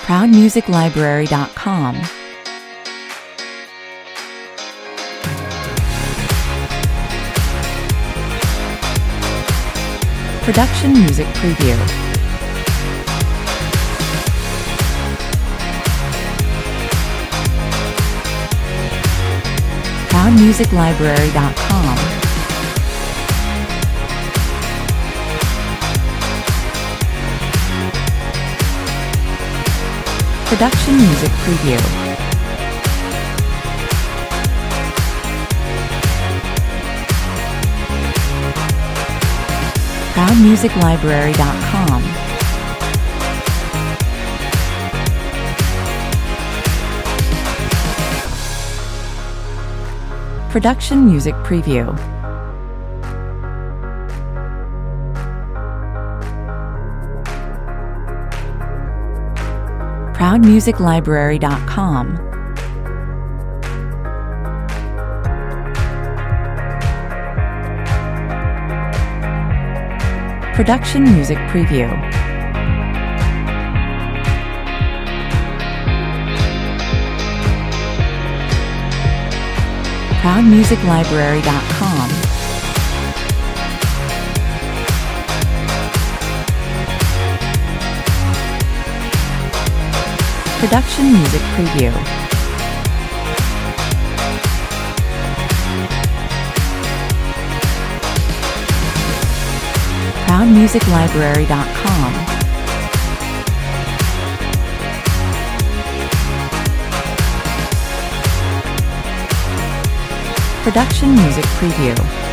ProudMusicLibrary.com. Production Music Preview. ProudMusicLibrary.com. Production Music Preview. ProudMusicLibrary.com. Production Music Preview. ProudMusicLibrary.com. Production Music Preview. ProudMusicLibrary.com. Production Music Preview. ProudMusicLibrary.com. Production Music Preview.